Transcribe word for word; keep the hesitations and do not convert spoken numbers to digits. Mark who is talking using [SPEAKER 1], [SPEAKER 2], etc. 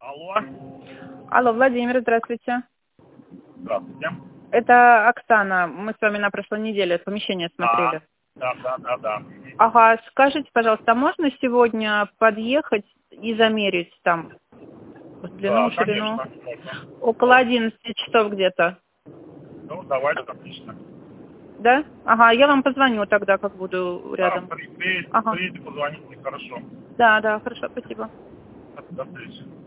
[SPEAKER 1] Алло.
[SPEAKER 2] Алло, Владимир, здравствуйте.
[SPEAKER 1] Здравствуйте.
[SPEAKER 2] Это Оксана. Мы с вами на прошлой неделе помещение
[SPEAKER 1] А,
[SPEAKER 2] смотрели.
[SPEAKER 1] да, да, да, да.
[SPEAKER 2] Ага, скажите, пожалуйста, а можно сегодня подъехать и замерить там длину,
[SPEAKER 1] Да,
[SPEAKER 2] ширину?
[SPEAKER 1] конечно, можно.
[SPEAKER 2] Около одиннадцати часов где-то.
[SPEAKER 1] Ну, давайте, отлично.
[SPEAKER 2] Да? Ага, я вам позвоню тогда, как буду
[SPEAKER 1] Да,
[SPEAKER 2] рядом.
[SPEAKER 1] при- приедете,
[SPEAKER 2] Ага.
[SPEAKER 1] приедете, позвоните, хорошо.
[SPEAKER 2] Да, да, хорошо, спасибо.
[SPEAKER 1] До встречи.